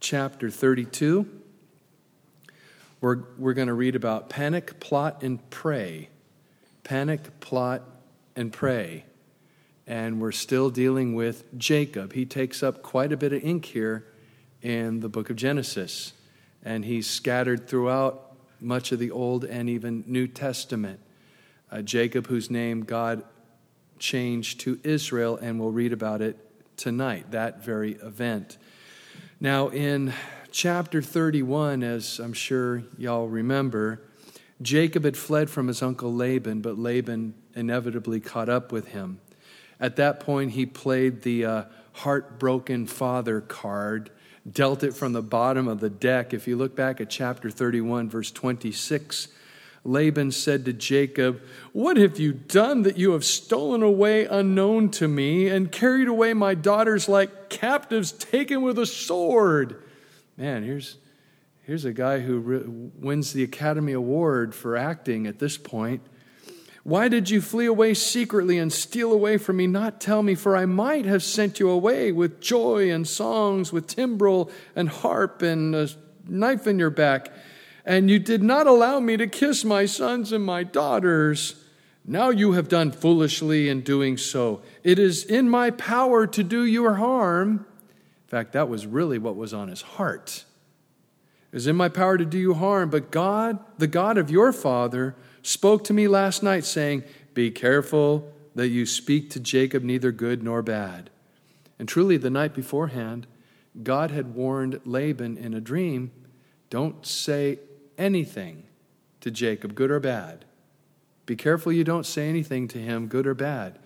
chapter 32. We're going to read about panic, plot, and pray. Panic, plot, and pray. And we're still dealing with Jacob. He takes up quite a bit of ink here in the book of Genesis. And he's scattered throughout much of the Old and even New Testament. Jacob, whose name God changed to Israel, and we'll read about it tonight, that very event. Now, in chapter 31, as I'm sure y'all remember, Jacob had fled from his uncle Laban, but Laban inevitably caught up with him. At that point, he played the heartbroken father card, dealt it from the bottom of the deck. If you look back at chapter 31, verse 26, Laban said to Jacob, "What have you done that you have stolen away unknown to me and carried away my daughters like captives taken with a sword?" Man, here's a guy who wins the Academy Award for acting at this point. "Why did you flee away secretly and steal away from me? Not tell me, for I might have sent you away with joy and songs, with timbrel and harp and a knife in your back. And you did not allow me to kiss my sons and my daughters. Now you have done foolishly in doing so. It is in my power to do you harm." In fact, that was really what was on his heart. "It is in my power to do you harm, but God, the God of your father, spoke to me last night, saying, 'Be careful that you speak to Jacob neither good nor bad.'" And truly, the night beforehand, God had warned Laban in a dream, don't say anything to Jacob, good or bad. Be careful you don't say anything to him, good or bad.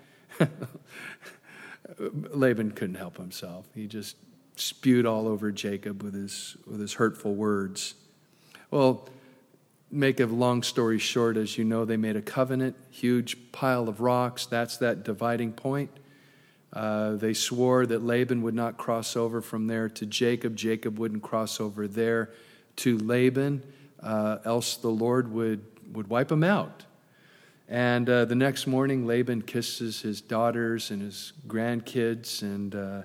Laban couldn't help himself. He just spewed all over Jacob with his hurtful words. Well, make a long story short, as you know, they made a covenant, huge pile of rocks. That's that dividing point. They swore that Laban would not cross over from there to Jacob. Jacob wouldn't cross over there to Laban, else the Lord would wipe him out. And the next morning, Laban kisses his daughters and his grandkids, and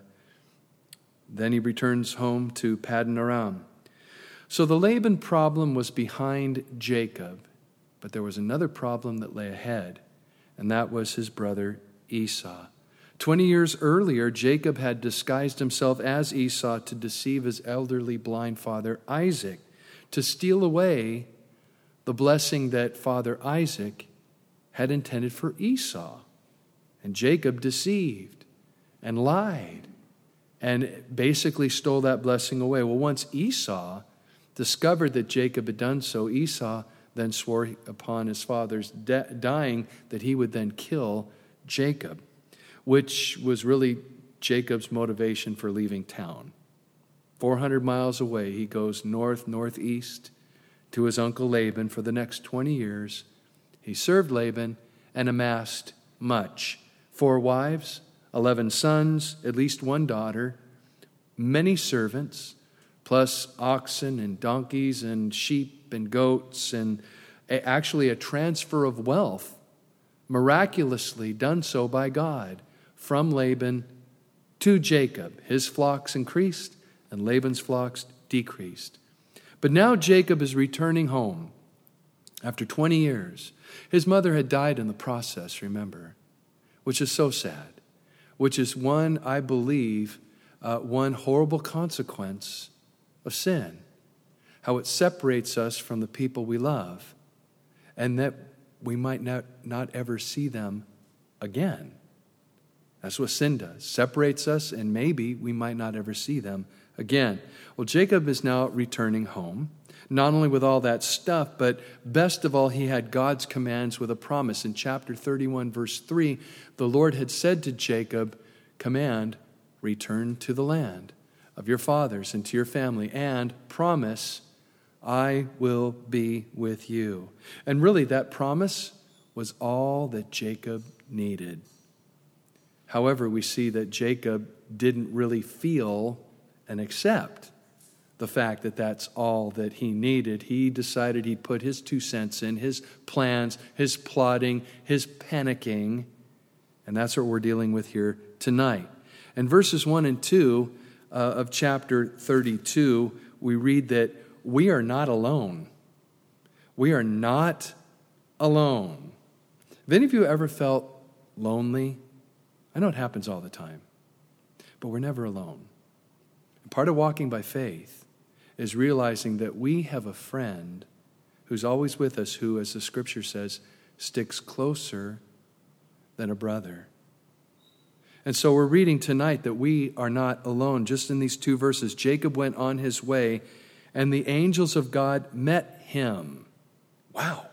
then he returns home to Paddan Aram. So the Laban problem was behind Jacob, but there was another problem that lay ahead, and that was his brother Esau. 20 years earlier, Jacob had disguised himself as Esau to deceive his elderly blind father Isaac, to steal away the blessing that Father Isaac had intended for Esau. And Jacob deceived and lied and basically stole that blessing away. Well, once Esau discovered that Jacob had done so, Esau then swore upon his father's dying that he would then kill Jacob, which was really Jacob's motivation for leaving town. 400 miles away, he goes northeast to his uncle Laban for the next 20 years. He served Laban and amassed much. 4 wives, 11 sons, at least 1 daughter, many servants, plus oxen and donkeys and sheep and goats, and actually a transfer of wealth, miraculously done so by God, from Laban to Jacob. His flocks increased, and Laban's flocks decreased. But now Jacob is returning home after 20 years. His mother had died in the process, remember, which is so sad, which is one, I believe, one horrible consequence of sin, how it separates us from the people we love, and that we might not ever see them again. That's what sin does, separates us, and maybe we might not ever see them again. Well, Jacob is now returning home, not only with all that stuff, but best of all, he had God's commands with a promise. In chapter 31, verse 3, the Lord had said to Jacob, "Command, return to the land of your fathers and to your family, and promise, I will be with you." And really, that promise was all that Jacob needed. However, we see that Jacob didn't really feel and accept the fact that that's all that he needed. He decided he'd put his 2 cents in, his plans, his plotting, his panicking, and that's what we're dealing with here tonight. In verses 1 and 2, of chapter 32, we read that we are not alone. We are not alone. Have any of you ever felt lonely? I know it happens all the time, but we're never alone. And part of walking by faith is realizing that we have a friend who's always with us, who, as the scripture says, sticks closer than a brother. And so we're reading tonight that we are not alone. Just in these two verses, Jacob went on his way, and the angels of God met him. Wow.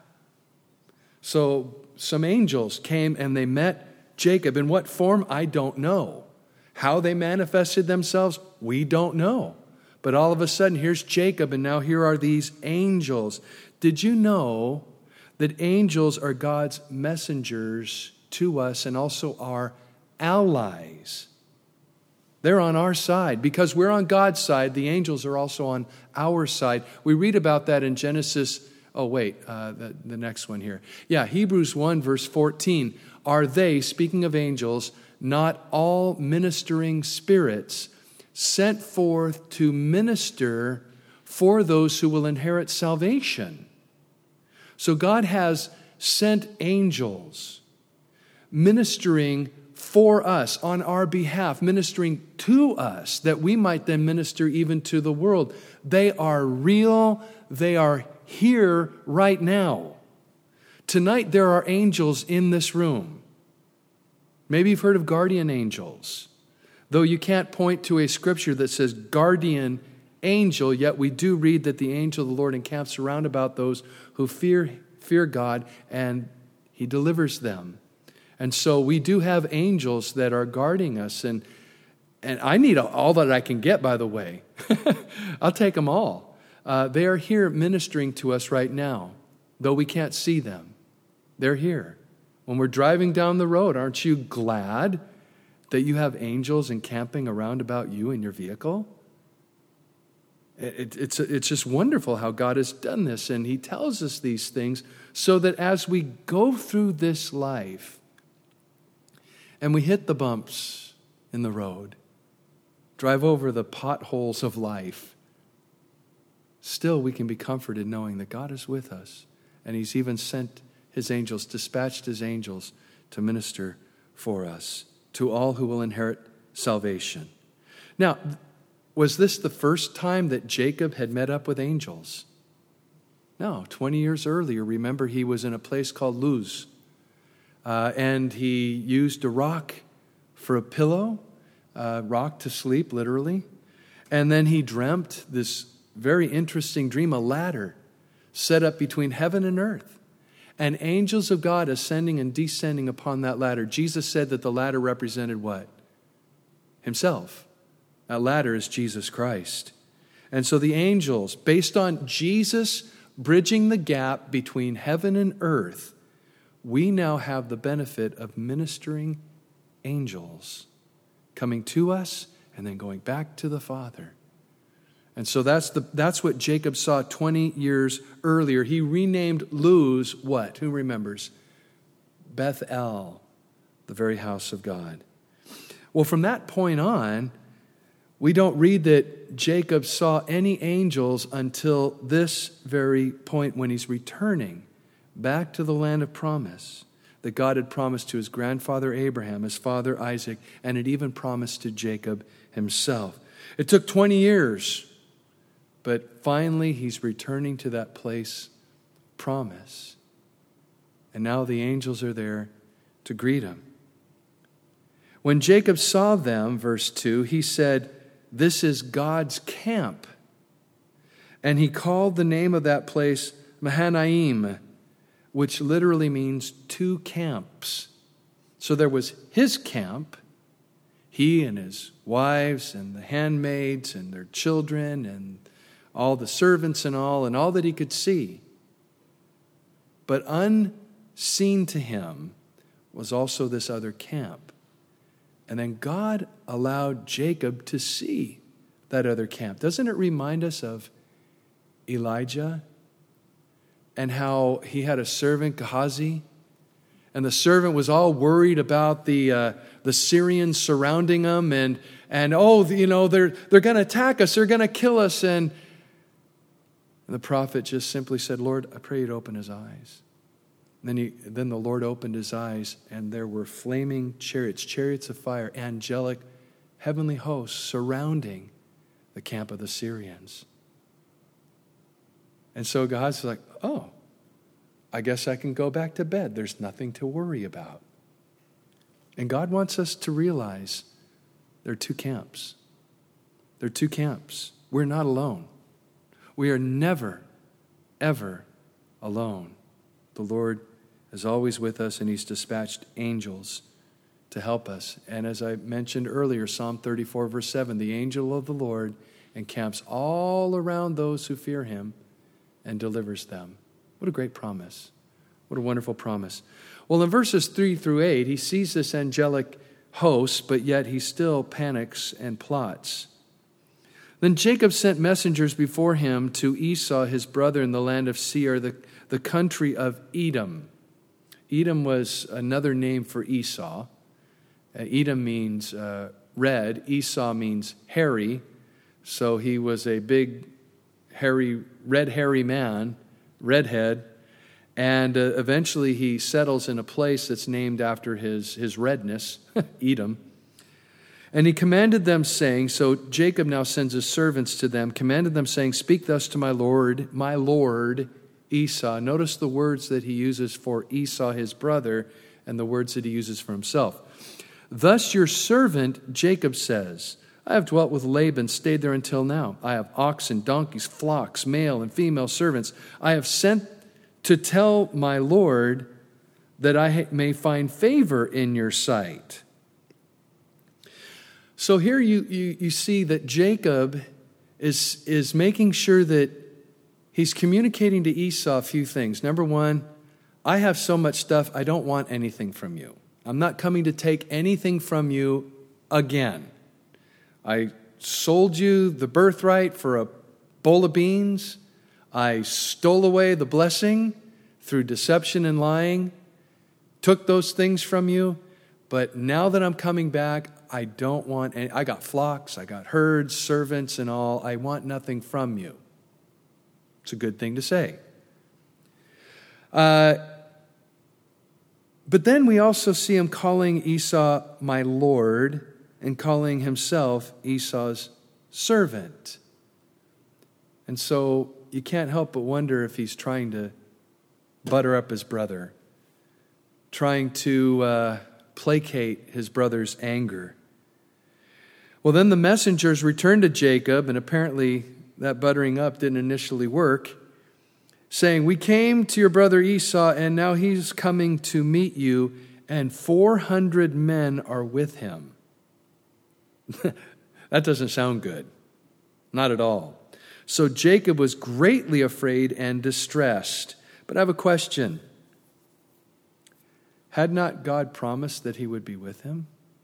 So some angels came and they met Jacob. In what form? I don't know. How they manifested themselves? We don't know. But all of a sudden, here's Jacob, and now here are these angels. Did you know that angels are God's messengers to us and also our allies? They're on our side. Because we're on God's side, the angels are also on our side. We read about that in Genesis. The next one here. Yeah, Hebrews 1, verse 14. Are they, speaking of angels, not all ministering spirits sent forth to minister for those who will inherit salvation? So God has sent angels ministering for us, on our behalf, ministering to us, that we might then minister even to the world. They are real. They are here right now. Tonight there are angels in this room. Maybe you've heard of guardian angels. Though you can't point to a scripture that says guardian angel, yet we do read that the angel of the Lord encamps around about those who fear God, and he delivers them. And so we do have angels that are guarding us, and I need all that I can get, by the way. I'll take them all. They are here ministering to us right now, though we can't see them. They're here. When we're driving down the road, aren't you glad that you have angels encamping around about you in your vehicle? It's just wonderful how God has done this, and he tells us these things so that as we go through this life and we hit the bumps in the road, drive over the potholes of life, still we can be comforted knowing that God is with us, and he's even sent his angels, dispatched his angels to minister for us, to all who will inherit salvation. Now, was this the first time that Jacob had met up with angels? No, 20 years earlier, remember, he was in a place called Luz, and he used a rock for a pillow, rock to sleep, literally, and then he dreamt this very interesting dream, a ladder set up between heaven and earth, and angels of God ascending and descending upon that ladder. Jesus said that the ladder represented what? Himself. That ladder is Jesus Christ. And so the angels, based on Jesus bridging the gap between heaven and earth, we now have the benefit of ministering angels coming to us and then going back to the Father. And so that's what Jacob saw 20 years earlier. He renamed Luz what? Who remembers? Bethel, the very house of God. Well, from that point on, we don't read that Jacob saw any angels until this very point when he's returning back to the land of promise that God had promised to his grandfather Abraham, his father Isaac, and had even promised to Jacob himself. It took 20 years, but finally he's returning to that place of promise. And now the angels are there to greet him. When Jacob saw them, verse 2, he said, "This is God's camp." And he called the name of that place Mahanaim, which literally means two camps. So there was his camp, he and his wives and the handmaids and their children and all the servants and all that he could see. But unseen to him was also this other camp. And then God allowed Jacob to see that other camp. Doesn't it remind us of Elijah and how he had a servant, Gehazi, and the servant was all worried about the Syrians surrounding him, and And they're going to attack us. They're going to kill us. And the prophet just simply said, Lord, I pray you'd open his eyes. Then the Lord opened his eyes, and there were flaming chariots of fire, angelic, heavenly hosts surrounding the camp of the Syrians. And so God's like, oh, I guess I can go back to bed. There's nothing to worry about. And God wants us to realize there are two camps. There are two camps. We're not alone. We are never, ever alone. The Lord is always with us, and he's dispatched angels to help us. And as I mentioned earlier, Psalm 34, verse 7, the angel of the Lord encamps all around those who fear him and delivers them. What a great promise. What a wonderful promise. Well, in verses 3 through 8, he sees this angelic host, but yet he still panics and plots. Then Jacob sent messengers before him to Esau, his brother, in the land of Seir, the country of Edom. Edom was another name for Esau. Edom means red. Esau means hairy. So he was a big, hairy man, redhead. And eventually he settles in a place that's named after his redness, Edom. And he commanded them, saying, so Jacob now sends his servants to them, commanded them, saying, speak thus to my lord Esau. Notice the words that he uses for Esau, his brother, and the words that he uses for himself. Thus your servant Jacob says, I have dwelt with Laban, stayed there until now. I have oxen, donkeys, flocks, male and female servants. I have sent to tell my Lord that I may find favor in your sight. So here you see that Jacob is making sure that he's communicating to Esau a few things. Number one, I have so much stuff, I don't want anything from you. I'm not coming to take anything from you again. I sold you the birthright for a bowl of beans. I stole away the blessing through deception and lying, took those things from you. But now that I'm coming back, I don't want any. I got flocks, I got herds, servants, and all. I want nothing from you. It's a good thing to say. But then we also see him calling Esau my Lord and calling himself Esau's servant. And so you can't help but wonder if he's trying to butter up his brother, trying to placate his brother's anger. Well, then the messengers returned to Jacob, and apparently that buttering up didn't initially work, saying, we came to your brother Esau, and now he's coming to meet you, and 400 men are with him. That doesn't sound good. Not at all. So Jacob was greatly afraid and distressed. But I have a question. Had not God promised that he would be with him?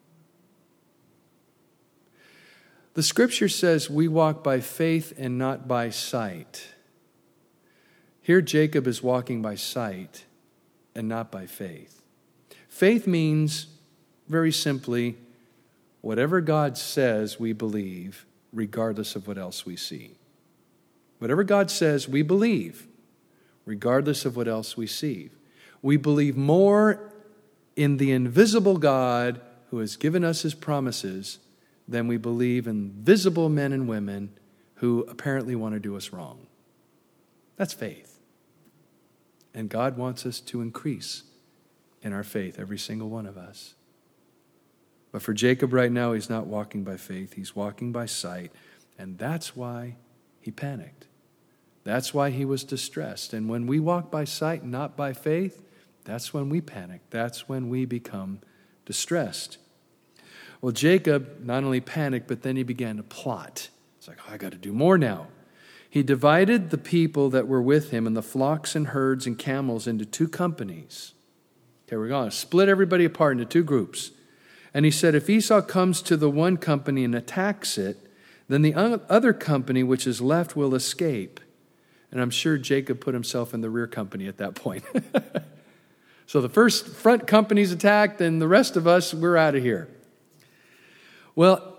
The scripture says we walk by faith and not by sight. Here Jacob is walking by sight and not by faith. Faith means, very simply, whatever God says we believe, regardless of what else we see. Whatever God says we believe, regardless of what else we see. We believe more in the invisible God who has given us his promises than we believe in visible men and women who apparently want to do us wrong. That's faith. And God wants us to increase in our faith, every single one of us. But for Jacob right now, he's not walking by faith. He's walking by sight. And that's why he panicked. That's why he was distressed. And when we walk by sight and not by faith, that's when we panic. That's when we become distressed. Well, Jacob not only panicked, but then he began to plot. It's like, I got to do more now. He divided the people that were with him and the flocks and herds and camels into two companies. Okay, we're going to split everybody apart into two groups. And he said, if Esau comes to the one company and attacks it, then the other company which is left will escape. And I'm sure Jacob put himself in the rear company at that point. So the first front company's attacked, and the rest of us, we're out of here. Well,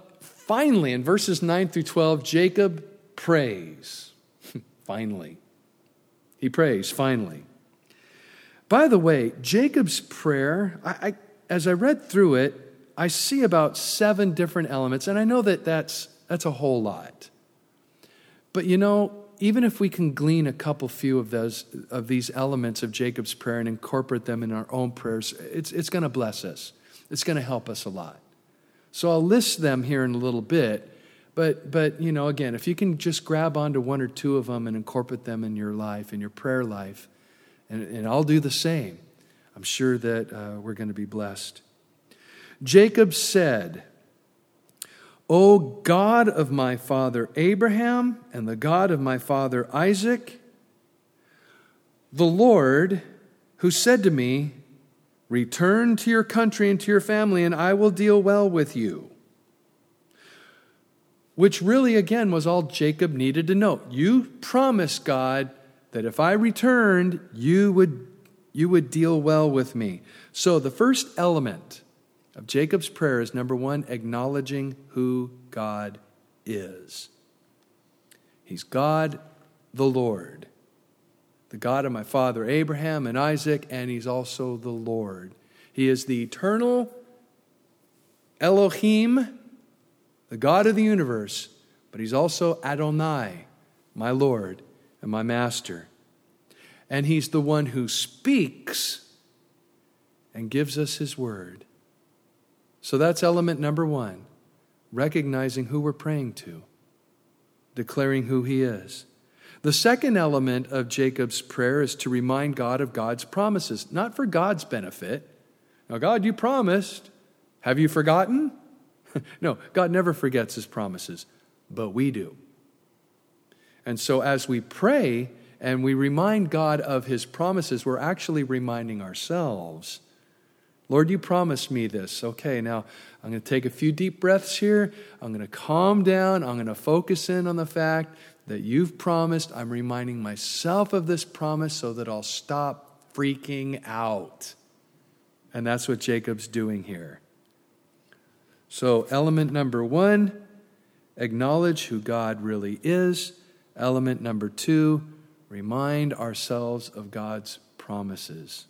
finally, in verses 9 through 12, Jacob prays. Finally. He prays, finally. By the way, Jacob's prayer, as I read through it, I see about 7 different elements, and I know that that's a whole lot. But even if we can glean a few of these elements of Jacob's prayer and incorporate them in our own prayers, it's going to bless us. It's going to help us a lot. So I'll list them here in a little bit, but again, if you can just grab onto 1 or 2 of them and incorporate them in your life, in your prayer life, and I'll do the same, I'm sure that we're going to be blessed. Jacob said, O God of my father Abraham and the God of my father Isaac, the Lord who said to me, return to your country and to your family, and I will deal well with you. Which really, again, was all Jacob needed to know. You promised, God, that if I returned, you would deal well with me. So the first element of Jacob's prayer is, number 1, acknowledging who God is. He's God the Lord, the God of my father Abraham and Isaac, and He's also the Lord. He is the eternal Elohim, the God of the universe, but He's also Adonai, my Lord and my Master. And He's the one who speaks and gives us His word. So that's element number 1, recognizing who we're praying to, declaring who He is. The second element of Jacob's prayer is to remind God of God's promises, not for God's benefit. Now, God, you promised. Have you forgotten? No, God never forgets His promises, but we do. And so as we pray and we remind God of His promises, we're actually reminding ourselves, Lord, you promised me this. Okay, now I'm going to take a few deep breaths here. I'm going to calm down. I'm going to focus in on the fact that you've promised. I'm reminding myself of this promise so that I'll stop freaking out. And that's what Jacob's doing here. So element number 1, acknowledge who God really is. Element number 2, remind ourselves of God's promises.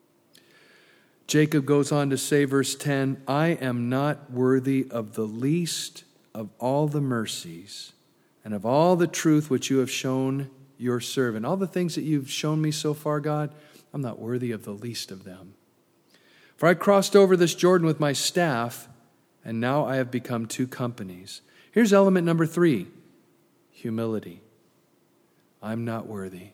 Jacob goes on to say, verse 10, I am not worthy of the least of all the mercies and of all the truth which you have shown your servant. All the things that you've shown me so far, God, I'm not worthy of the least of them. For I crossed over this Jordan with my staff, and now I have become 2 companies. Here's element number 3, humility. I'm not worthy.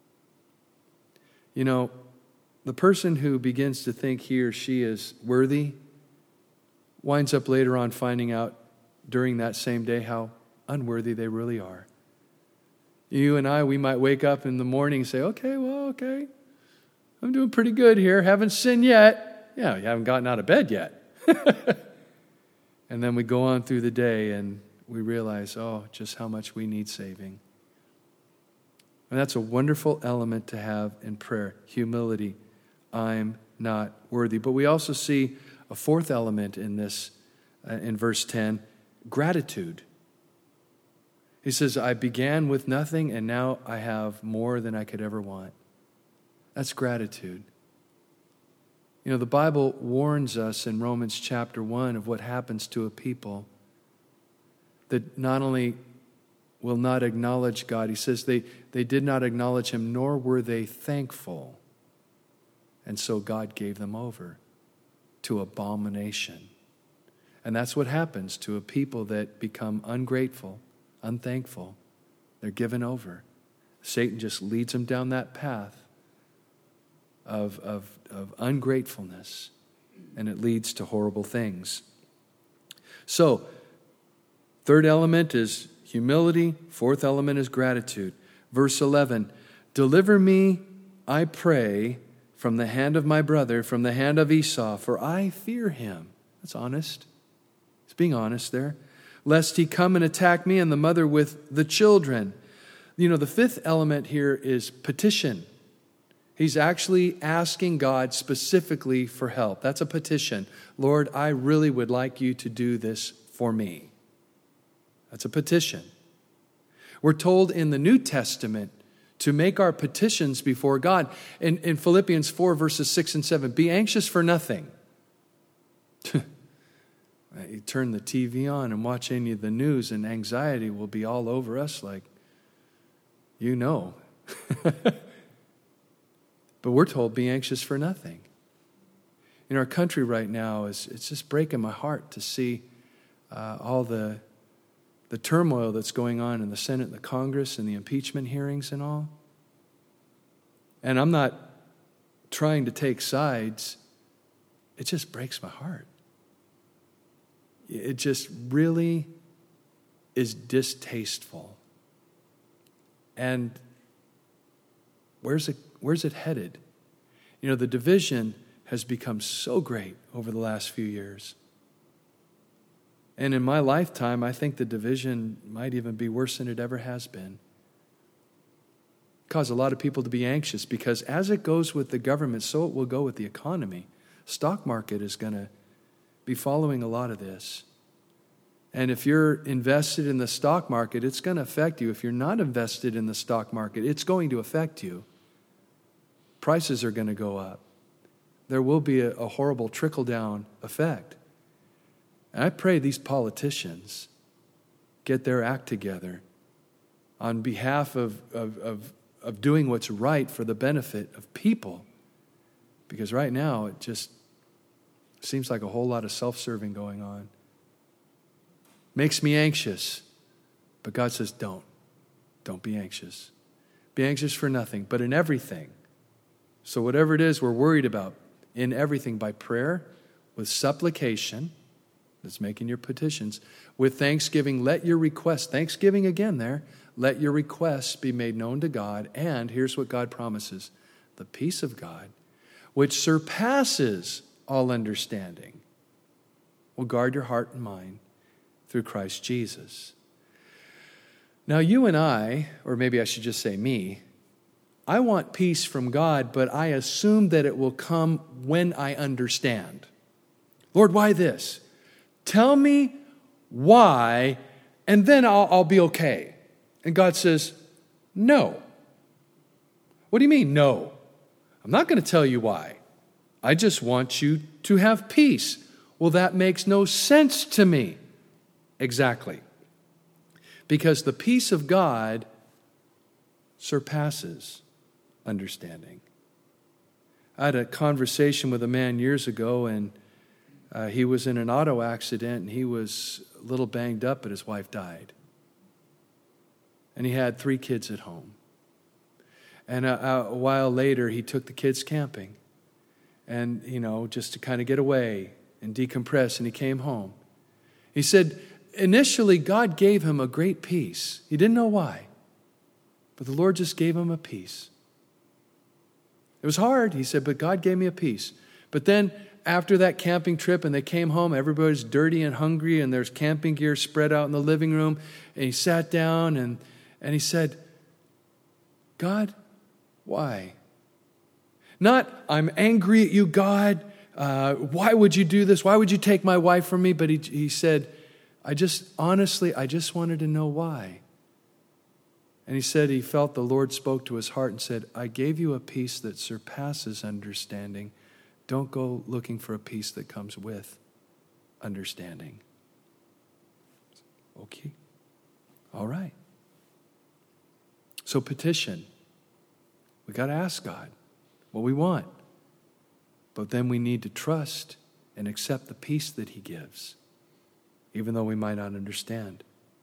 The person who begins to think he or she is worthy winds up later on finding out during that same day how unworthy they really are. You and I, we might wake up in the morning and say, okay, I'm doing pretty good here. Haven't sinned yet. Yeah, you haven't gotten out of bed yet. And then we go on through the day and we realize, just how much we need saving. And that's a wonderful element to have in prayer, humility. I'm not worthy. But we also see a 4th element in this, in verse 10, gratitude. He says, I began with nothing and now I have more than I could ever want. That's gratitude. The Bible warns us in Romans chapter 1 of what happens to a people that not only will not acknowledge God, he says they did not acknowledge Him, nor were they thankful. And so God gave them over to abomination. And that's what happens to a people that become ungrateful, unthankful. They're given over. Satan just leads them down that path of ungratefulness, and it leads to horrible things. So, 3rd element is humility. 4th element is gratitude. Verse 11, deliver me, I pray, from the hand of my brother, from the hand of Esau, for I fear him. That's honest. He's being honest there. Lest he come and attack me and the mother with the children. The 5th element here is petition. He's actually asking God specifically for help. That's a petition. Lord, I really would like you to do this for me. That's a petition. We're told in the New Testament to make our petitions before God. In Philippians 4, verses 6 and 7, be anxious for nothing. You turn the TV on and watch any of the news, and anxiety will be all over us like, you know. But we're told, be anxious for nothing. In our country right now, it's just breaking my heart to see all the turmoil that's going on in the Senate and the Congress and the impeachment hearings and all. And I'm not trying to take sides. It just breaks my heart. It just really is distasteful. And where's it headed? You know, the division has become so great over the last few years. And in my lifetime, I think the division might even be worse than it ever has been. Cause a lot of people to be anxious because as it goes with the government, so it will go with the economy. Stock market is going to be following a lot of this. And if you're invested in the stock market, it's going to affect you. If you're not invested in the stock market, it's going to affect you. Prices are going to go up. There will be a horrible trickle-down effect. And I pray these politicians get their act together on behalf of doing what's right for the benefit of people. Because right now, it just seems like a whole lot of self-serving going on. Makes me anxious. But God says, don't. Don't be anxious. Be anxious for nothing, but in everything. So whatever it is we're worried about, in everything by prayer, with supplication, that's making your petitions, with thanksgiving, let your requests, thanksgiving again there, let your requests be made known to God. And here's what God promises, the peace of God, which surpasses all understanding, will guard your heart and mind through Christ Jesus. Now you and I, or maybe I should just say me, I want peace from God, but I assume that it will come when I understand. Lord, why this? Tell me why, and then I'll be okay. And God says, no. What do you mean, no? I'm not going to tell you why. I just want you to have peace. Well, that makes no sense to me. Exactly. Because the peace of God surpasses understanding. I had a conversation with a man years ago, and he was in an auto accident, and he was a little banged up, but his wife died. And he had 3 kids at home. And a while later, he took the kids camping, and, just to kind of get away and decompress, and he came home. He said, initially, God gave him a great peace. He didn't know why, but the Lord just gave him a peace. It was hard, he said, but God gave me a peace. But then after that camping trip and they came home, everybody's dirty and hungry and there's camping gear spread out in the living room. And he sat down and he said, God, why? Not, I'm angry at you, God. Why would you do this? Why would you take my wife from me? But he said, I just wanted to know why. And he said he felt the Lord spoke to his heart and said, I gave you a peace that surpasses understanding. Don't go looking for a peace that comes with understanding. Okay. All right. So petition. We got to ask God what we want. But then we need to trust and accept the peace that he gives, even though we might not understand.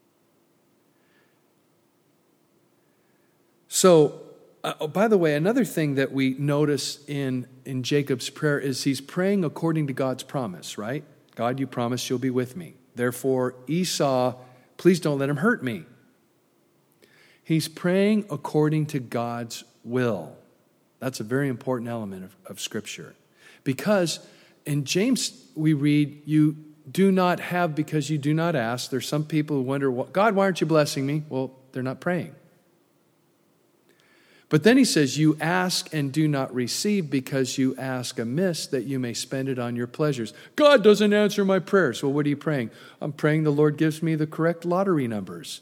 So, by the way, another thing that we notice in Jacob's prayer is he's praying according to God's promise, right? God, you promised you'll be with me. Therefore, Esau, please don't let him hurt me. He's praying according to God's will. That's a very important element of Scripture. Because in James we read, you do not have because you do not ask. There's some people who wonder, God, why aren't you blessing me? Well, they're not praying. But then he says, you ask and do not receive because you ask amiss that you may spend it on your pleasures. God doesn't answer my prayers. Well, what are you praying? I'm praying the Lord gives me the correct lottery numbers.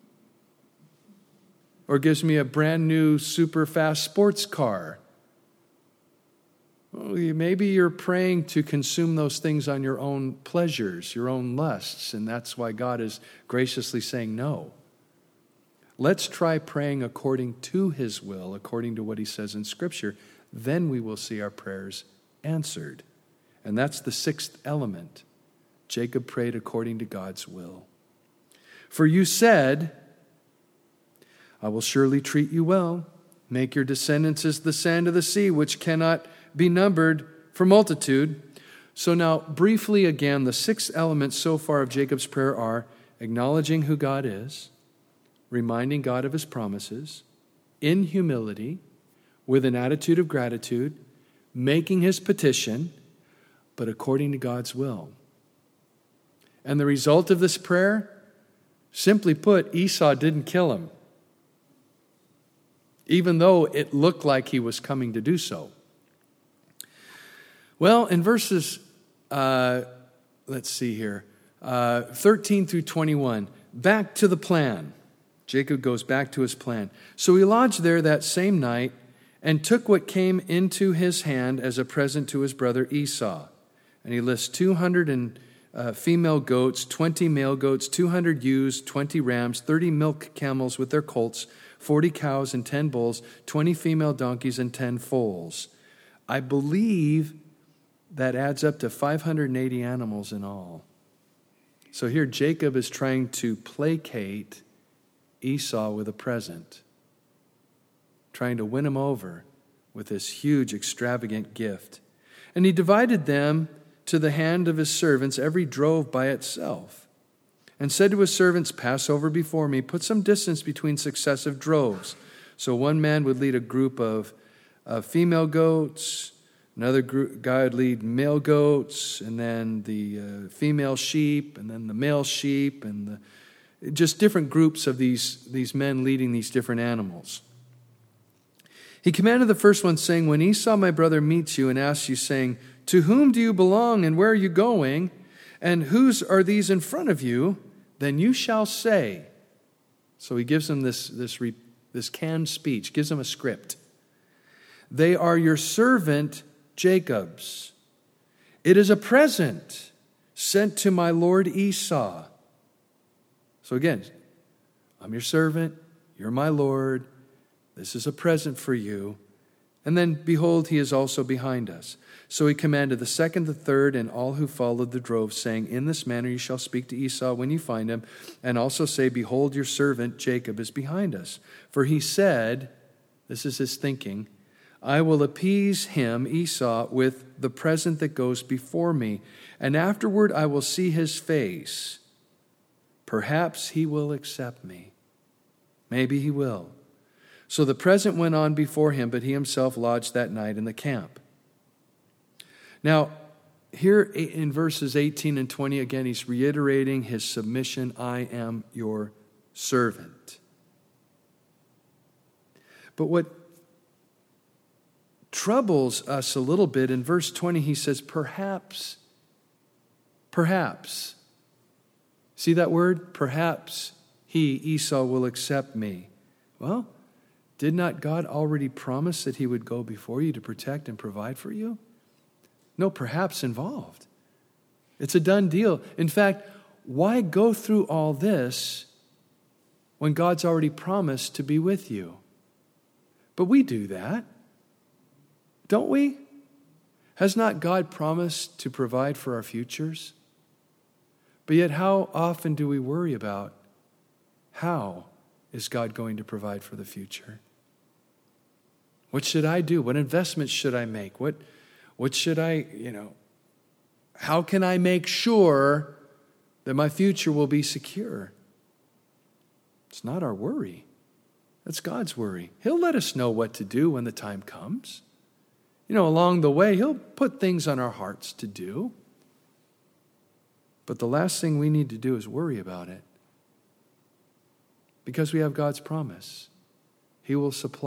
Or gives me a brand new super fast sports car. Well, maybe you're praying to consume those things on your own pleasures, your own lusts, and that's why God is graciously saying no. Let's try praying according to His will, according to what He says in Scripture. Then we will see our prayers answered. And that's the sixth element. Jacob prayed according to God's will. For you said, I will surely treat you well, make your descendants as the sand of the sea, which cannot be numbered for multitude. So now, briefly again, the six elements so far of Jacob's prayer are acknowledging who God is, reminding God of His promises, in humility, with an attitude of gratitude, making his petition, but according to God's will. And the result of this prayer, simply put, Esau didn't kill him, even though it looked like he was coming to do so. Well, in verses, 13 through 21, back to the plan. Jacob goes back to his plan. So he lodged there that same night and took what came into his hand as a present to his brother Esau. And he lists 200 female goats, 20 male goats, 200 ewes, 20 rams, 30 milk camels with their colts, 40 cows and 10 bulls, 20 female donkeys and 10 foals. I believe that adds up to 580 animals in all. So here Jacob is trying to placate Esau with a present, trying to win him over with this huge, extravagant gift. And he divided them to the hand of his servants, every drove by itself, and said to his servants, pass over before me, put some distance between successive droves. So one man would lead a group of female goats, another guy would lead male goats, and then the female sheep, and then the male sheep, and just different groups of these men leading these different animals. He commanded the first one, saying, when Esau, my brother, meets you and asks you, saying, to whom do you belong and where are you going? And whose are these in front of you? Then you shall say. So he gives them this canned speech, gives them a script. They are your servant Jacob's. It is a present sent to my lord Esau. So again, I'm your servant, you're my lord, this is a present for you. And then, behold, he is also behind us. So he commanded the second, the third, and all who followed the drove, saying, in this manner you shall speak to Esau when you find him, and also say, behold, your servant Jacob is behind us. For he said, this is his thinking, I will appease him, Esau, with the present that goes before me, and afterward I will see his face. Perhaps he will accept me. Maybe he will. So the present went on before him, but he himself lodged that night in the camp. Now, here in verses 18 and 20, again, he's reiterating his submission, I am your servant. But what troubles us a little bit, in verse 20, he says, perhaps. See that word? Perhaps he, Esau, will accept me. Well, did not God already promise that he would go before you to protect and provide for you? No perhaps involved. It's a done deal. In fact, why go through all this when God's already promised to be with you? But we do that, don't we? Has not God promised to provide for our futures? But yet how often do we worry about how is God going to provide for the future? What should I do? What investments should I make? What should I, how can I make sure that my future will be secure? It's not our worry. That's God's worry. He'll let us know what to do when the time comes. Along the way, He'll put things on our hearts to do. But the last thing we need to do is worry about it. Because we have God's promise. He will supply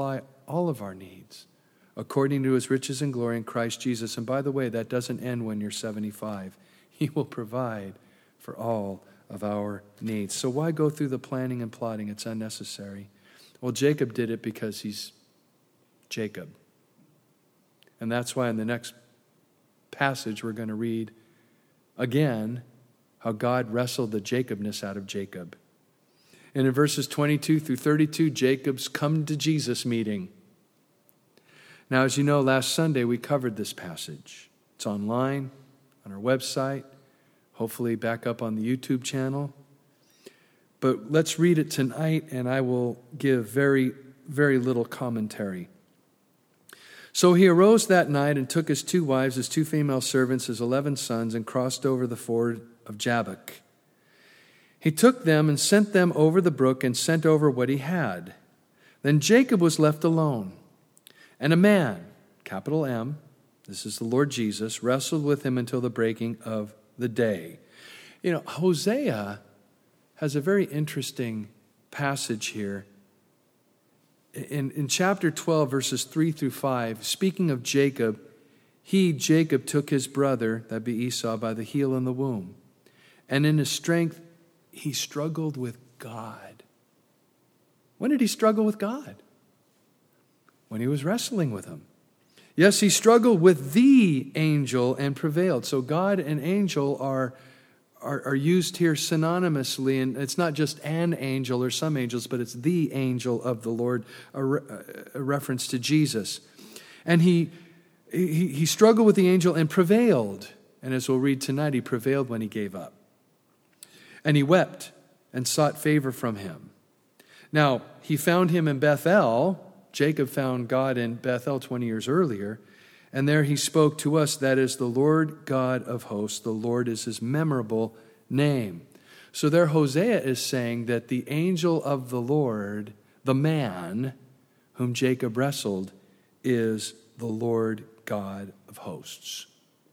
all of our needs according to his riches and glory in Christ Jesus. And by the way, that doesn't end when you're 75. He will provide for all of our needs. So why go through the planning and plotting? It's unnecessary. Well, Jacob did it because he's Jacob. And that's why in the next passage we're going to read again how God wrestled the Jacobness out of Jacob. And in verses 22 through 32, Jacob's come to Jesus meeting. Now, as you know, last Sunday we covered this passage. It's online, on our website, hopefully back up on the YouTube channel. But let's read it tonight, and I will give very, very little commentary. So he arose that night and took his 2 wives, his 2 female servants, his 11 sons, and crossed over the ford of Jabbok. He took them and sent them over the brook and sent over what he had. Then Jacob was left alone. And a man, capital M, this is the Lord Jesus, wrestled with him until the breaking of the day. You know, Hosea has a very interesting passage here. In chapter 12, verses 3 through 5, speaking of Jacob, Jacob, took his brother, that'd be Esau, by the heel and the womb. And in his strength, he struggled with God. When did he struggle with God? When he was wrestling with him. Yes, he struggled with the angel and prevailed. So God and angel are used here synonymously, and it's not just an angel or some angels, but it's the angel of the Lord, a reference to Jesus. And he struggled with the angel and prevailed. And as we'll read tonight, he prevailed when he gave up. And he wept and sought favor from him. Now, he found him in Bethel. Jacob found God in Bethel 20 years earlier. And there he spoke to us, that is the Lord God of hosts. The Lord is his memorable name. So there Hosea is saying that the angel of the Lord, the man whom Jacob wrestled, is the Lord God of hosts.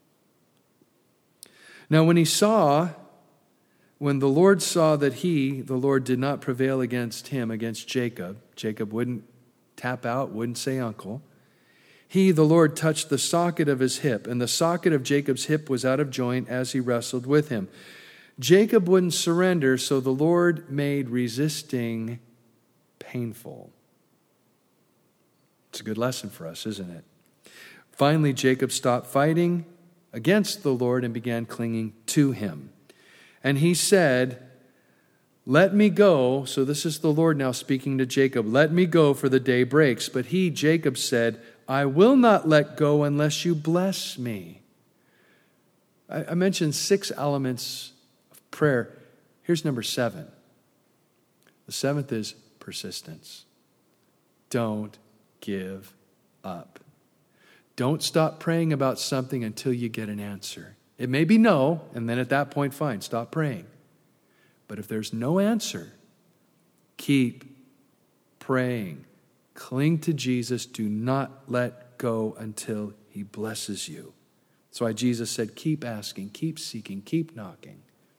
Now when the Lord saw that the Lord did not prevail against him, against Jacob, Jacob wouldn't tap out, wouldn't say uncle. The Lord, touched the socket of his hip, and the socket of Jacob's hip was out of joint as he wrestled with him. Jacob wouldn't surrender, so the Lord made resisting painful. It's a good lesson for us, isn't it? Finally, Jacob stopped fighting against the Lord and began clinging to him. And he said, "Let me go." So this is the Lord now speaking to Jacob. "Let me go, for the day breaks." But Jacob said, "I will not let go unless you bless me." I mentioned 6 elements of prayer. Here's number 7. The 7th is persistence. Don't give up. Don't stop praying about something until you get an answer. It may be no, and then at that point, fine, stop praying. But if there's no answer, keep praying. Cling to Jesus. Do not let go until he blesses you. That's why Jesus said, keep asking, keep seeking, keep knocking.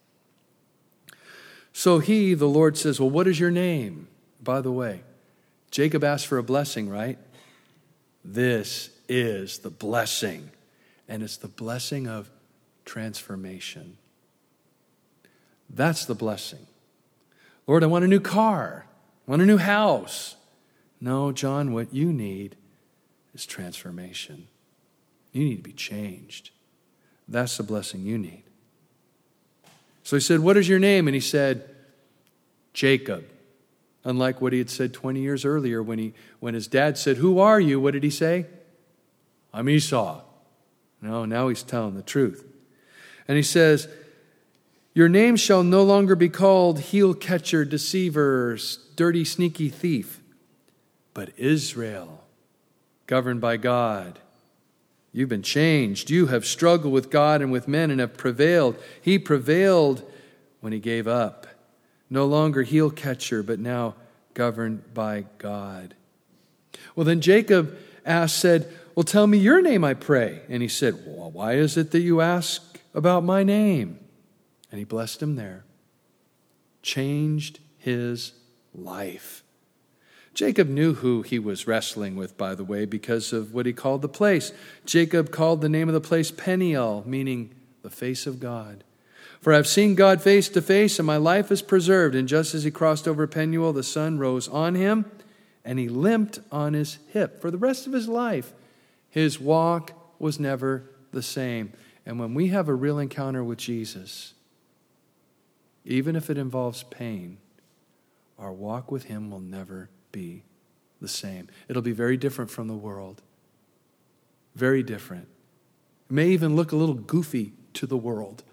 So the Lord says, well, what is your name? By the way, Jacob asked for a blessing, right? This is the blessing. And it's the blessing of transformation. That's the blessing. Lord, I want a new car. I want a new house. No, John, what you need is transformation. You need to be changed. That's the blessing you need. So he said, what is your name? And he said, Jacob. Unlike what he had said 20 years earlier when his dad said, who are you? What did he say? I'm Esau. No, now he's telling the truth. And he says, your name shall no longer be called heel catcher, deceiver, dirty, sneaky thief, but Israel, governed by God. You've been changed. You have struggled with God and with men and have prevailed. He prevailed when he gave up. No longer heel catcher, but now governed by God. Well, then Jacob said, well, tell me your name, I pray. And he said, well, why is it that you ask about my name? And he blessed him there. Changed his life. Jacob knew who he was wrestling with, by the way, because of what he called the place. Jacob called the name of the place Peniel, meaning the face of God. For I've seen God face to face, and my life is preserved. And just as he crossed over Peniel, the sun rose on him, and he limped on his hip. For the rest of his life, his walk was never the same. And when we have a real encounter with Jesus, even if it involves pain, our walk with him will never be the same. It'll be very different from the world. Very different. It may even look a little goofy to the world.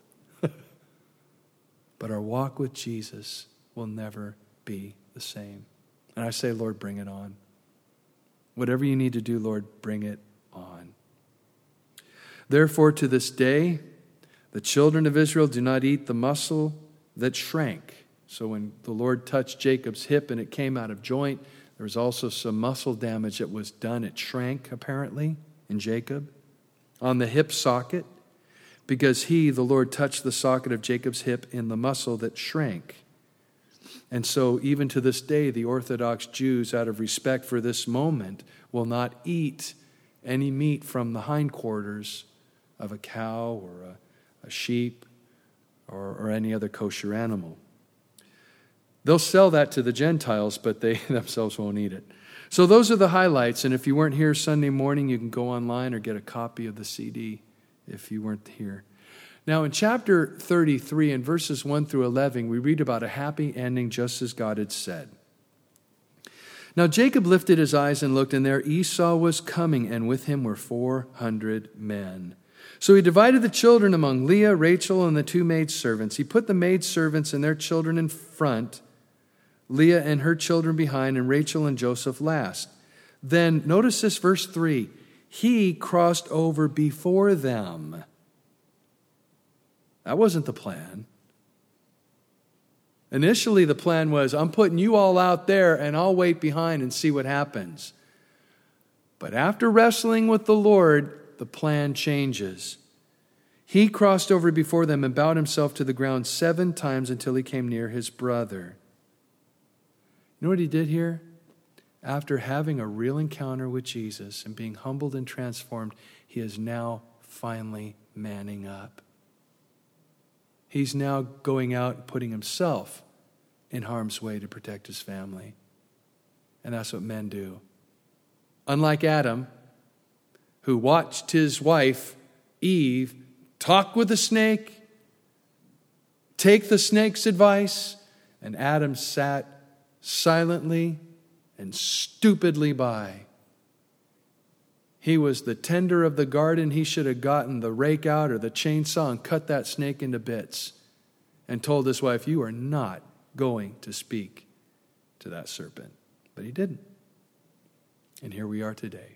But our walk with Jesus will never be the same. And I say, Lord, bring it on. Whatever you need to do, Lord, bring it on. Therefore, to this day, the children of Israel do not eat the muscle that shrank. So when the Lord touched Jacob's hip and it came out of joint, there was also some muscle damage that was done. It shrank, apparently, in Jacob, on the hip socket, because he, the Lord, touched the socket of Jacob's hip in the muscle that shrank. And so even to this day, the Orthodox Jews, out of respect for this moment, will not eat any meat from the hindquarters of a cow or a sheep or any other kosher animal. They'll sell that to the Gentiles, but they themselves won't eat it. So those are the highlights. And if you weren't here Sunday morning, you can go online or get a copy of the CD if you weren't here. Now in chapter 33, in verses 1 through 11, we read about a happy ending just as God had said. Now Jacob lifted his eyes and looked, and there Esau was coming, and with him were 400 men. So he divided the children among Leah, Rachel, and the two maidservants. He put the maidservants and their children in front, Leah and her children behind, and Rachel and Joseph last. Then, notice this, verse 3. He crossed over before them. That wasn't the plan. Initially, the plan was, I'm putting you all out there, and I'll wait behind and see what happens. But after wrestling with the Lord, the plan changes. He crossed over before them and bowed himself to the ground 7 times until he came near his brother. You know what he did here? After having a real encounter with Jesus and being humbled and transformed, he is now finally manning up. He's now going out and putting himself in harm's way to protect his family. And that's what men do. Unlike Adam, who watched his wife, Eve, talk with the snake, take the snake's advice, and Adam sat silently and stupidly by. He was the tender of the garden. He should have gotten the rake out or the chainsaw and cut that snake into bits and told his wife, you are not going to speak to that serpent. But he didn't. And here we are today.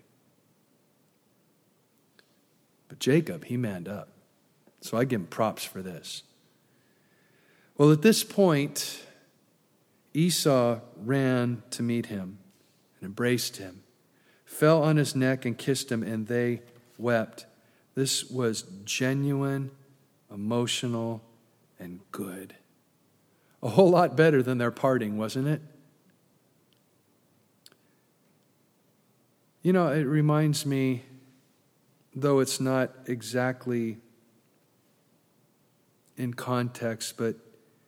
But Jacob, he manned up. So I give him props for this. Well, at this point, Esau ran to meet him and embraced him, fell on his neck and kissed him, and they wept. This was genuine, emotional, and good. A whole lot better than their parting, wasn't it? You know, it reminds me, though it's not exactly in context, but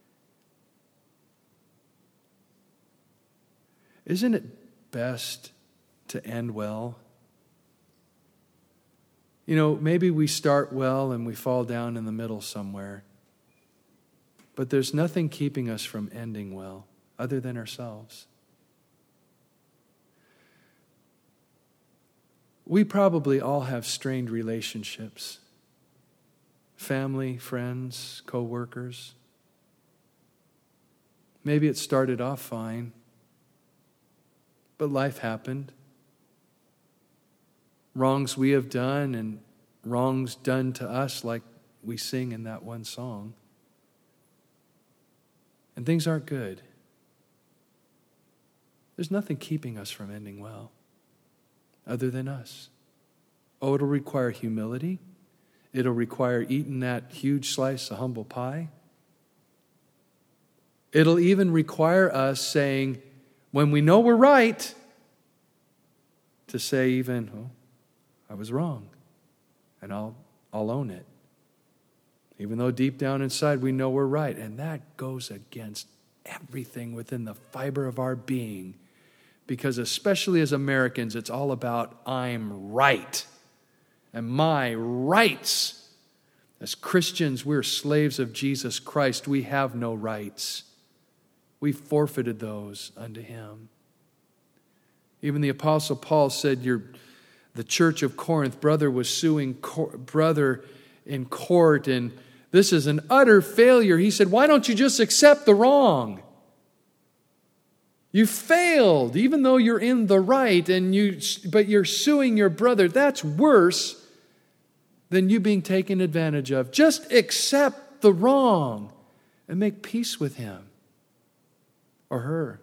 isn't it best to end well? You know, maybe we start well and we fall down in the middle somewhere. But there's nothing keeping us from ending well other than ourselves. We probably all have strained relationships. Family, friends, co-workers. Maybe it started off fine, but life happened. Wrongs we have done and wrongs done to us, like we sing in that one song. And things aren't good. There's nothing keeping us from ending well other than us. Oh, it'll require humility. It'll require eating that huge slice of humble pie. It'll even require us saying, when we know we're right, to say even, oh, I was wrong, and I'll own it. Even though deep down inside we know we're right. And that goes against everything within the fiber of our being. Because especially as Americans, it's all about I'm right and my rights. As Christians, we're slaves of Jesus Christ. We have no rights. We forfeited those unto Him. Even the Apostle Paul said the church of Corinth, brother was suing brother in court, and this is an utter failure. He said, why don't you just accept the wrong? You failed, even though you're in the right, but you're suing your brother. That's worse than you being taken advantage of. Just accept the wrong and make peace with him or her.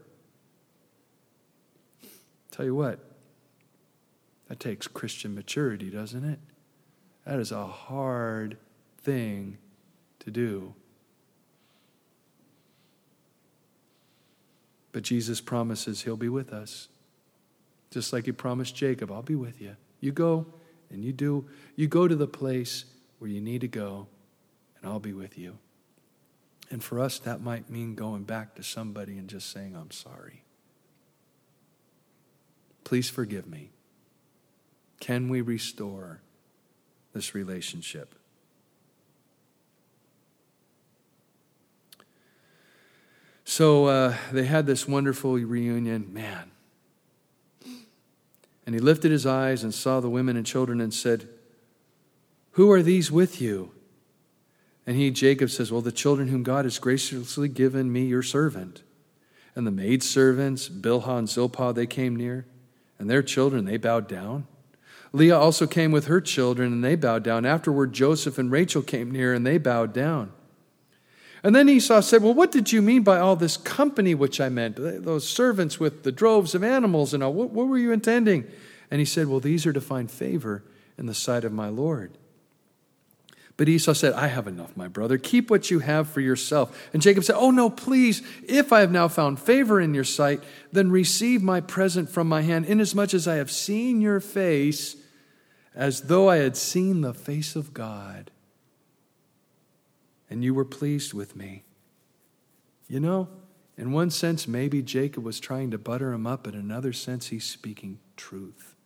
Tell you what, that takes Christian maturity, doesn't it? That is a hard thing to do. But Jesus promises He'll be with us. Just like He promised Jacob, I'll be with you. You go and you go to the place where you need to go, and I'll be with you. And for us, that might mean going back to somebody and just saying, I'm sorry. Please forgive me. Can we restore this relationship? So they had this wonderful reunion, man. And he lifted his eyes and saw the women and children and said, who are these with you? And Jacob says, well, the children whom God has graciously given me, your servant. And the maidservants, Bilhah and Zilpah, they came near. And their children, they bowed down. Leah also came with her children, and they bowed down. Afterward, Joseph and Rachel came near, and they bowed down. And then Esau said, well, what did you mean by all this company which I meant? Those servants with the droves of animals and all. What were you intending? And he said, well, these are to find favor in the sight of my Lord. But Esau said, I have enough, my brother. Keep what you have for yourself. And Jacob said, oh, no, please. If I have now found favor in your sight, then receive my present from my hand, inasmuch as I have seen your face as though I had seen the face of God. And you were pleased with me. You know, in one sense, maybe Jacob was trying to butter him up. In another sense, he's speaking truth.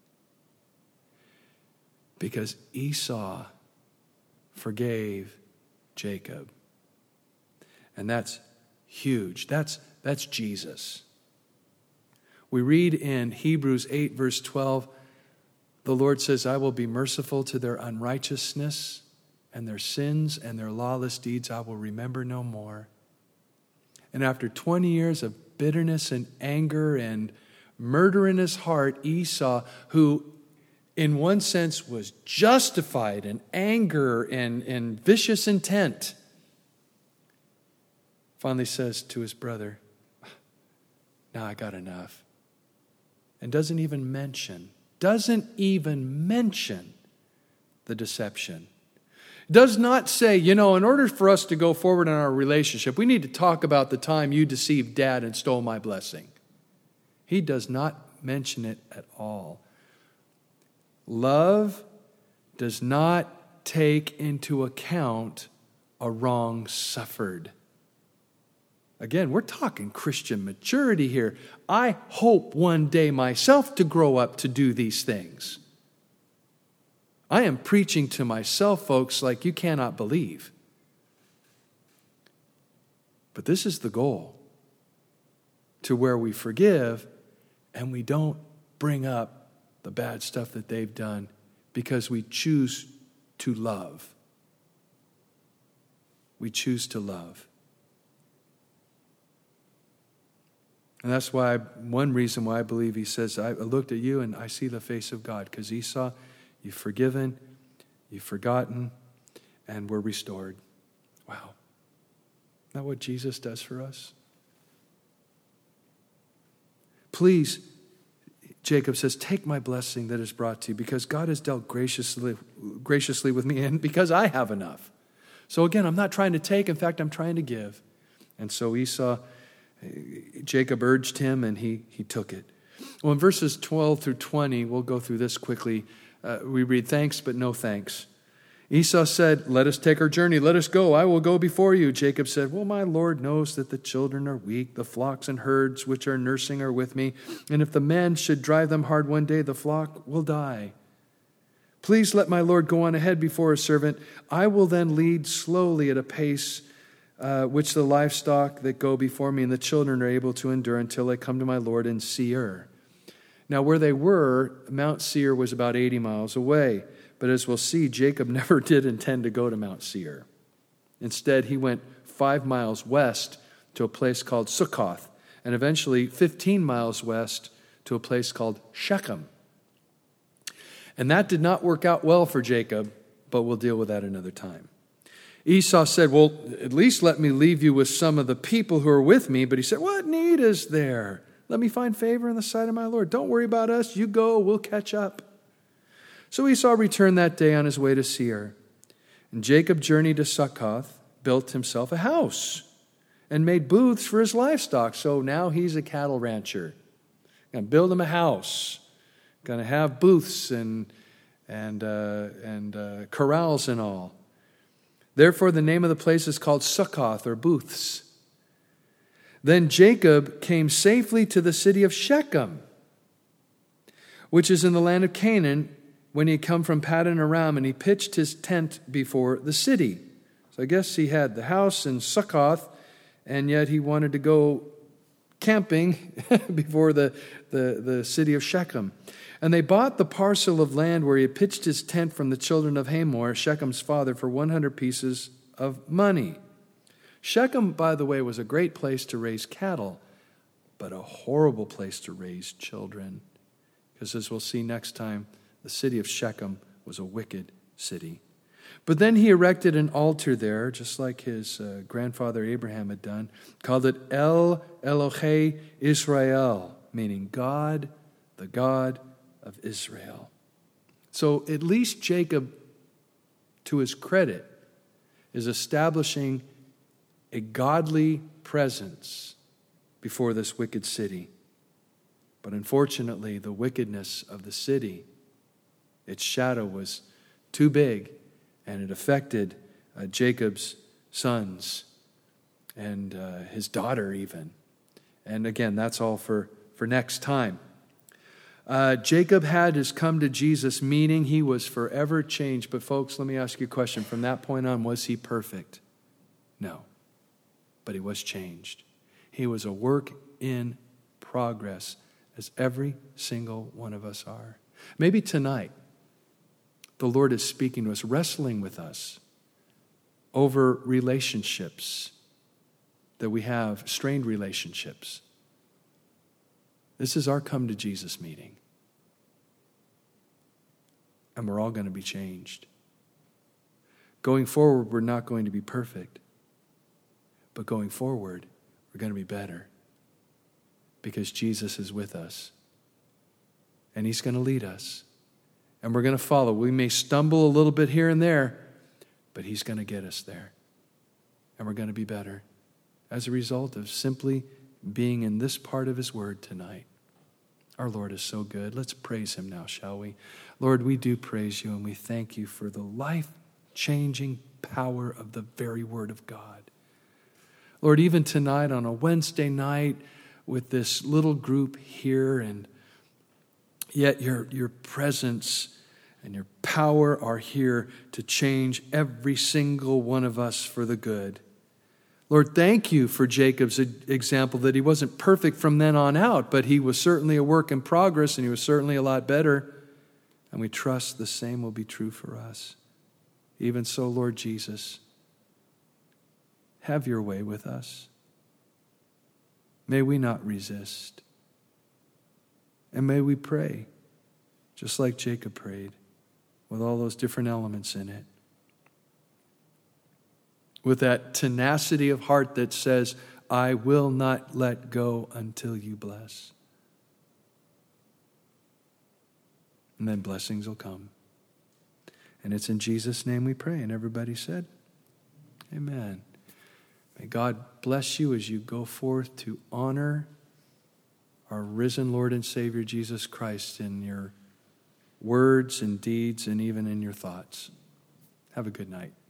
Because Esau forgave Jacob. And that's huge. That's Jesus. We read in Hebrews 8, verse 12, the Lord says, I will be merciful to their unrighteousness, and their sins and their lawless deeds I will remember no more. And after 20 years of bitterness and anger and murder in his heart, Esau, who in one sense was justified in anger and vicious intent, finally says to his brother, now I got enough. And doesn't even mention the deception. Does not say, in order for us to go forward in our relationship, we need to talk about the time you deceived Dad and stole my blessing. He does not mention it at all. Love does not take into account a wrong suffered. Again, we're talking Christian maturity here. I hope one day myself to grow up to do these things. I am preaching to myself, folks, like you cannot believe. But this is the goal, to where we forgive and we don't bring up the bad stuff that they've done because we choose to love. We choose to love. And that's why, one reason why I believe he says, I looked at you and I see the face of God, because Esau, you've forgiven, you've forgotten, and we're restored. Wow. Isn't that what Jesus does for us? Please, Jacob says, take my blessing that is brought to you, because God has dealt graciously with me, and because I have enough. So again, I'm not trying to take. In fact, I'm trying to give. And so Esau, Jacob urged him, and he took it. Well, in verses 12 through 20, we'll go through this quickly. We read, "Thanks, but no thanks. Esau said, 'Let us take our journey. Let us go. I will go before you.' Jacob said, 'Well, my Lord knows that the children are weak. The flocks and herds which are nursing are with me. And if the men should drive them hard one day, the flock will die. Please let my Lord go on ahead before his servant. I will then lead slowly at a pace which the livestock that go before me and the children are able to endure until I come to my Lord in Seir.' Now, where they were, Mount Seir was about 80 miles away. But as we'll see, Jacob never did intend to go to Mount Seir. Instead, he went 5 miles west to a place called Succoth, and eventually 15 miles west to a place called Shechem. And that did not work out well for Jacob, but we'll deal with that another time. Esau said, 'Well, at least let me leave you with some of the people who are with me.' But he said, 'What need is there? Let me find favor in the sight of my Lord. Don't worry about us. You go, we'll catch up.' So Esau returned that day on his way to Seir. And Jacob journeyed to Succoth, built himself a house, and made booths for his livestock. So now he's a cattle rancher. Going to build him a house. Going to have booths and corrals and all. Therefore, the name of the place is called Succoth, or booths. Then Jacob came safely to the city of Shechem, which is in the land of Canaan, when he had come from Paddan Aram, and he pitched his tent before the city." So I guess he had the house in Succoth, and yet he wanted to go camping before the city of Shechem. "And they bought the parcel of land where he had pitched his tent from the children of Hamor, Shechem's father, for 100 pieces of money." Shechem, by the way, was a great place to raise cattle, but a horrible place to raise children. Because as we'll see next time, the city of Shechem was a wicked city. But then he erected an altar there, just like his grandfather Abraham had done, called it El Elohe Israel, meaning God, the God of Israel. So at least Jacob, to his credit, is establishing a godly presence before this wicked city. But unfortunately, the wickedness of the city, its shadow was too big, and it affected Jacob's sons and his daughter even. And again, that's all for next time. Jacob had his come to Jesus meeting. He was forever changed. But folks, let me ask you a question. From that point on, was he perfect? No. But he was changed. He was a work in progress, as every single one of us are. Maybe tonight, the Lord is speaking to us, wrestling with us over relationships that we have, strained relationships. This is our come to Jesus meeting. And we're all going to be changed. Going forward, we're not going to be perfect. But going forward, we're going to be better. Because Jesus is with us. And he's going to lead us. And we're going to follow. We may stumble a little bit here and there, but he's going to get us there. And we're going to be better as a result of simply being in this part of his word tonight. Our Lord is so good. Let's praise him now, shall we? Lord, we do praise you and we thank you for the life-changing power of the very word of God. Lord, even tonight on a Wednesday night with this little group here, and yet your presence and your power are here to change every single one of us for the good. Lord, thank you for Jacob's example that he wasn't perfect from then on out, but he was certainly a work in progress and he was certainly a lot better. And we trust the same will be true for us. Even so, Lord Jesus, have your way with us. May we not resist. And may we pray, just like Jacob prayed, with all those different elements in it. With that tenacity of heart that says, I will not let go until you bless. And then blessings will come. And it's in Jesus' name we pray. And everybody said, amen. May God bless you as you go forth to honor our risen Lord and Savior Jesus Christ in your words and deeds and even in your thoughts. Have a good night.